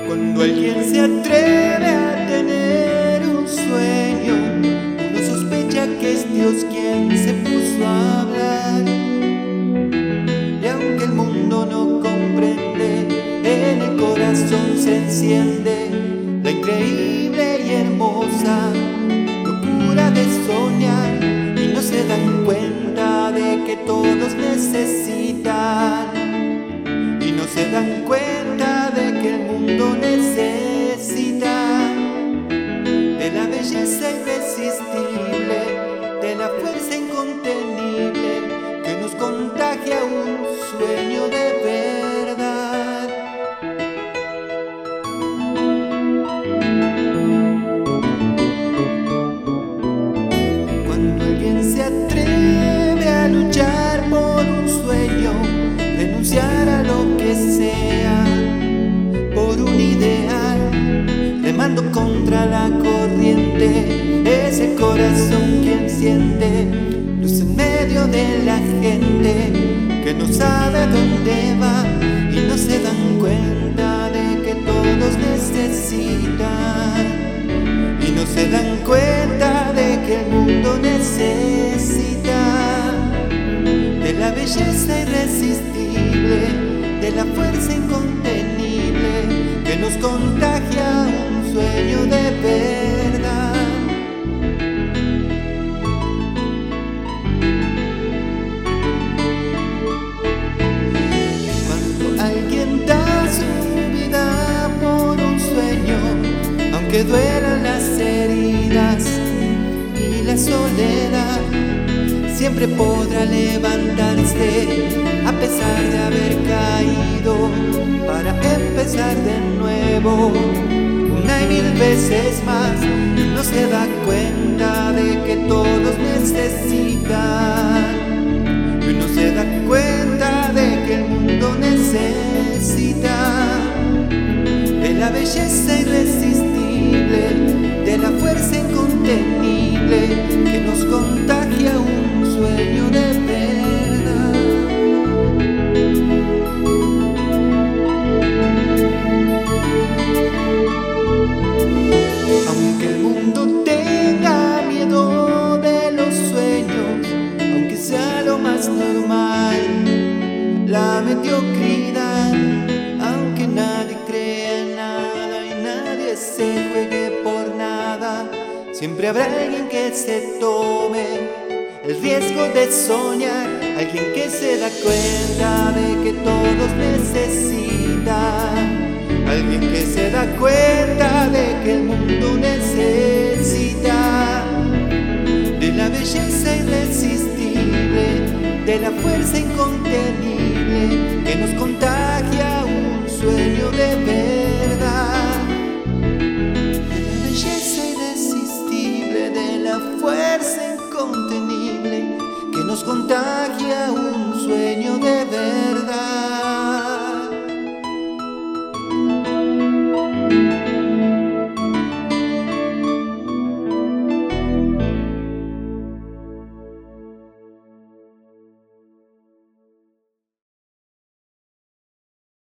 Cuando alguien se atreve a tener un sueño, uno sospecha que es Dios quien se puso a hablar. Y aunque el mundo no comprende, en el corazón se enciende la increíble y hermosa locura de soñar, y no se dan cuenta de que todos necesitan, y no se dan cuenta de que el mundo necesita de la belleza irresistible, de la fuerza incontenible que nos contagia un sueño de verdad. Cuando alguien se atreve a luchar por un sueño, renunciar a lo que sea por un ideal, remando contra la corriente, es el corazón quien siente luz en medio de la gente que no sabe dónde va, y no se dan cuenta de que todos necesitan, y no se dan cuenta de que el mundo necesita de la belleza irresistible, de la fuerza incontenible que nos contagia un sueño de verdad. Cuando alguien da su vida por un sueño, aunque duelan las heridas y la soledad, siempre podrá levantarse a pesar de haber caído, para empezar de nuevo una y mil veces más. No se da cuenta de que todos necesitan, y no se da cuenta de que el mundo necesita de la belleza irresistible, de la fuerza incontenible que nos contagia un sueño de verdad. Aunque el mundo tenga miedo de los sueños, aunque sea lo más normal la mediocridad, aunque nadie crea en nada y nadie se juegue por nada, siempre habrá alguien que se tome el riesgo de soñar, alguien que se da cuenta de que todos necesitan, alguien que se da cuenta de que el mundo necesita de la belleza irresistible, de la fuerza incontenible que nos contagia un sueño de verdad, de la belleza irresistible, de la fuerza incontenible que nos contagia